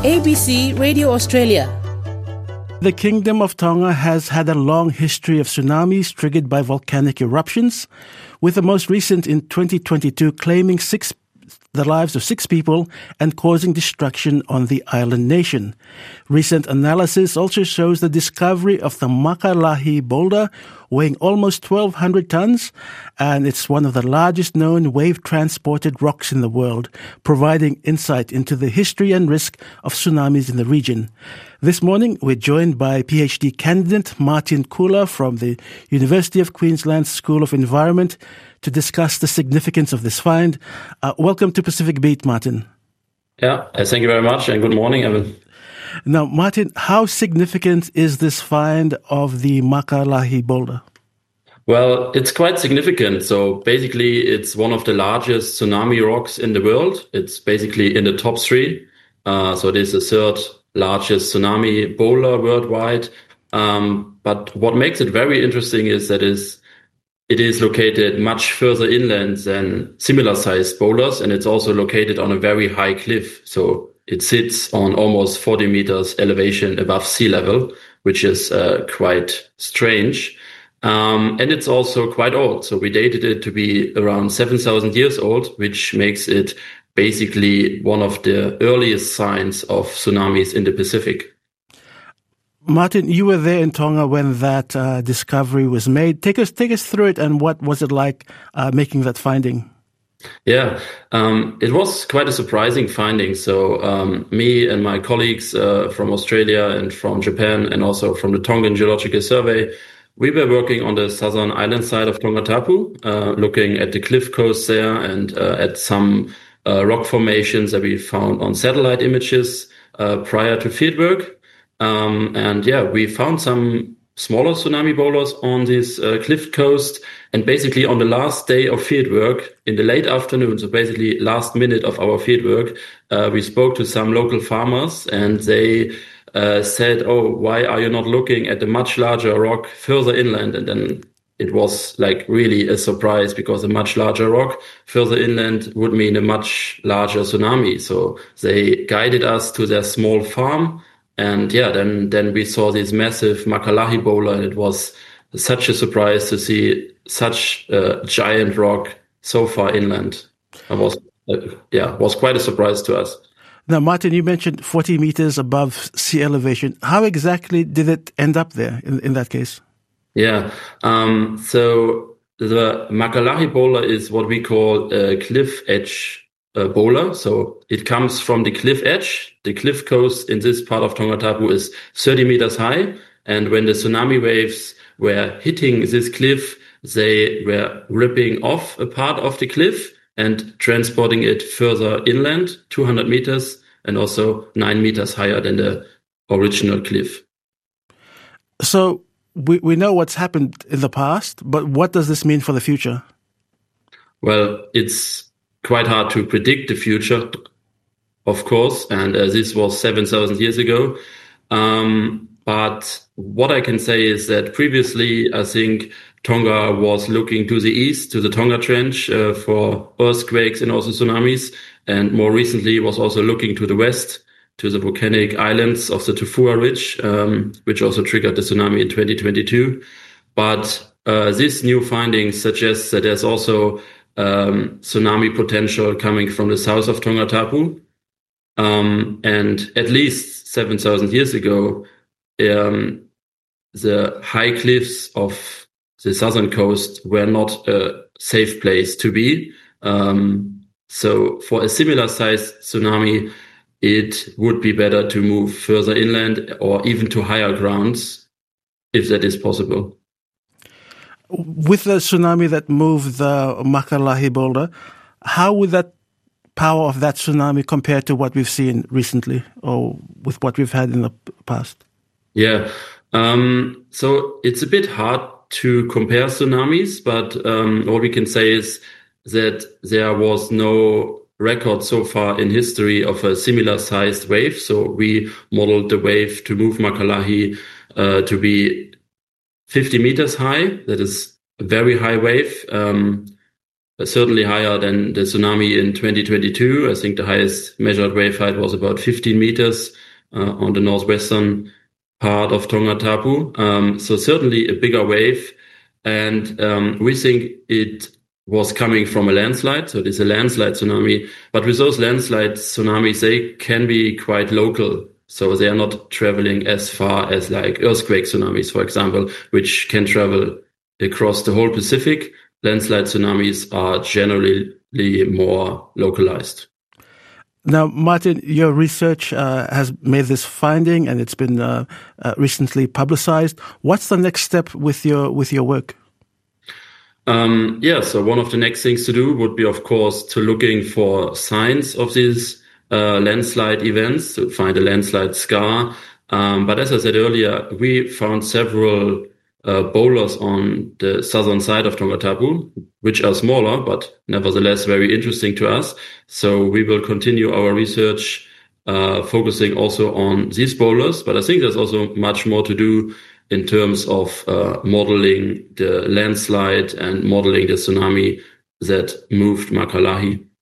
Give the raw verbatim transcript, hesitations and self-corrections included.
A B C Radio Australia. The Kingdom of Tonga has had a long history of tsunamis triggered by volcanic eruptions, with the most recent in twenty twenty-two claiming six the lives of six people and causing destruction on the island nation. Recent analysis also shows the discovery of the Makalahi boulder, weighing almost twelve hundred tons, and it's one of the largest known wave-transported rocks in the world, providing insight into the history and risk of tsunamis in the region. This morning, we're joined by PhD candidate Martin Kula from the University of Queensland School of Environment to discuss the significance of this find. Uh, welcome to Pacific Beat, Martin. Yeah, thank you very much, and good morning, Evan. Now, Martin, how significant is this find of the Makalahi boulder? Well, it's quite significant. So basically, it's one of the largest tsunami rocks in the world. It's basically in the top three. Uh, so it is the third largest tsunami boulder worldwide. Um, but what makes it very interesting is that is it is located much further inland than similar-sized boulders, and it's also located on a very high cliff. So it sits on almost forty meters elevation above sea level, which is uh, quite strange. Um, and it's also quite old. So we dated it to be around seven thousand years old, which makes it basically one of the earliest signs of tsunamis in the Pacific. Martin, you were there in Tonga when that uh, discovery was made. Take us, take us through it, and what was it like uh, making that finding? Yeah, um, it was quite a surprising finding. So um, me and my colleagues uh, from Australia and from Japan and also from the Tongan Geological Survey, we were working on the southern island side of Tongatapu, uh, looking at the cliff coast there and uh, at some uh, rock formations that we found on satellite images uh, prior to fieldwork. Um, and yeah, we found some smaller tsunami boulders on this uh, cliff coast. And basically on the last day of fieldwork, in the late afternoon, so basically last minute of our fieldwork, uh, we spoke to some local farmers, and they uh, said, oh, why are you not looking at the much larger rock further inland? And then it was like really a surprise, because a much larger rock further inland would mean a much larger tsunami. So they guided us to their small farm. And yeah, then, then we saw this massive Makalahi boulder, and it was such a surprise to see such a giant rock so far inland. It was, uh, yeah, was quite a surprise to us. Now, Martin, you mentioned forty meters above sea elevation. How exactly did it end up there in, in that case? Yeah, um, so the Makalahi boulder is what we call a cliff edge Uh, boulder. So it comes from the cliff edge. The cliff coast in this part of Tongatapu is thirty meters high. And when the tsunami waves were hitting this cliff, they were ripping off a part of the cliff and transporting it further inland, two hundred meters, and also nine meters higher than the original cliff. So we, we know what's happened in the past, but what does this mean for the future? Well, it's quite hard to predict the future, of course, and uh, this was seven thousand years ago. Um, but what I can say is that previously, I think Tonga was looking to the east, to the Tonga Trench, uh, for earthquakes and also tsunamis, and more recently was also looking to the west, to the volcanic islands of the Tofua Ridge, um, which also triggered the tsunami in twenty twenty-two. But uh, this new finding suggests that there's also Um, tsunami potential coming from the south of Tongatapu. Um, and at least seven thousand years ago, um, the high cliffs of the southern coast were not a safe place to be. Um, so for a similar sized tsunami, it would be better to move further inland or even to higher grounds, if that is possible. With the tsunami that moved the Makalahi boulder, how would that power of that tsunami compare to what we've seen recently, or with what we've had in the past? Yeah, um, so it's a bit hard to compare tsunamis, but um, what we can say is that there was no record so far in history of a similar sized wave. So we modeled the wave to move Makalahi uh, to be fifty meters high. That is a very high wave. Um, certainly higher than the tsunami in twenty twenty-two. I think the highest measured wave height was about fifteen meters uh, on the northwestern part of Tonga Tapu. Um, so certainly a bigger wave. And um, we think it was coming from a landslide. So it is a landslide tsunami. But with those landslide tsunamis, they can be quite local. So they are not traveling as far as like earthquake tsunamis, for example, which can travel across the whole Pacific. Landslide tsunamis are generally more localized. Now, Martin, your research uh, has made this finding, and it's been uh, uh, recently publicized. What's the next step with your with your work? Um, yeah, so one of the next things to do would be, of course, to looking for signs of these uh, landslide events, to find a landslide scar. Um, but as I said earlier, we found several uh, boulders on the southern side of Tonga Tapu, which are smaller, but nevertheless very interesting to us. So we will continue our research, uh, focusing also on these boulders. But I think there's also much more to do in terms of uh, modeling the landslide and modeling the tsunami that moved Makalahi.